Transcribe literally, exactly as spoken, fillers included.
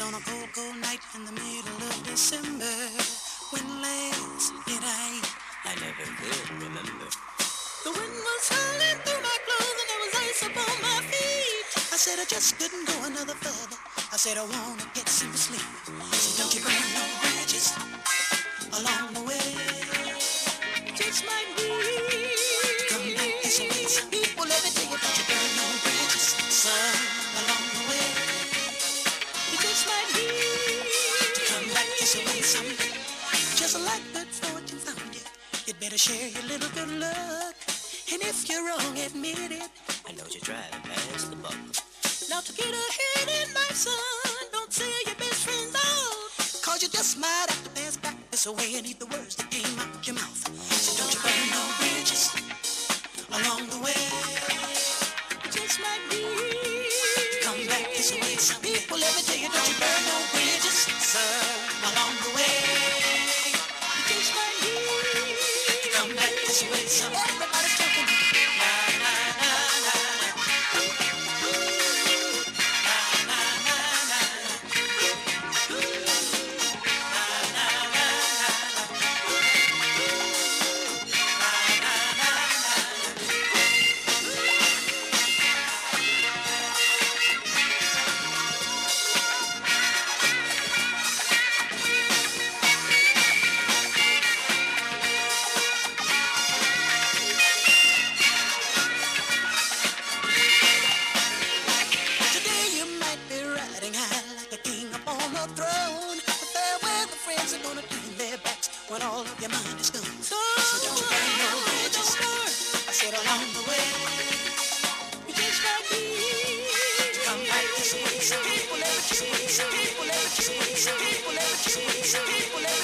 on a cold, cold night in the middle of December. When last did I? I never will remember. The wind was howling through my clothes and there was ice upon my feet. I said I just couldn't go another further. I said I wanna get some sleep. I said don't you burn no bridges along the way. Just might be. Come back this way. Some people let me tell you don't you burn no bridges, son, along the way. You just might be. Come back this way someday. Just like good fortune found you. You'd better share your little good luck. And if you're wrong, admit it. I know you try to pass the buck. Now to get ahead in life, son, don't sell your best friends out. Cause you just might have to pass back this way and eat the words that came out your mouth. So don't you burn no bridges along the way. You just might be. Come back this way. Some people let me tell you, don't you burn no bridges, son, along the way. You just might be. Come back this way. Some everybody's talking. When all of your mind is gone. So, so don't you burn no bridges. I said along the way. You just might be. Come back this way. Some people let you say.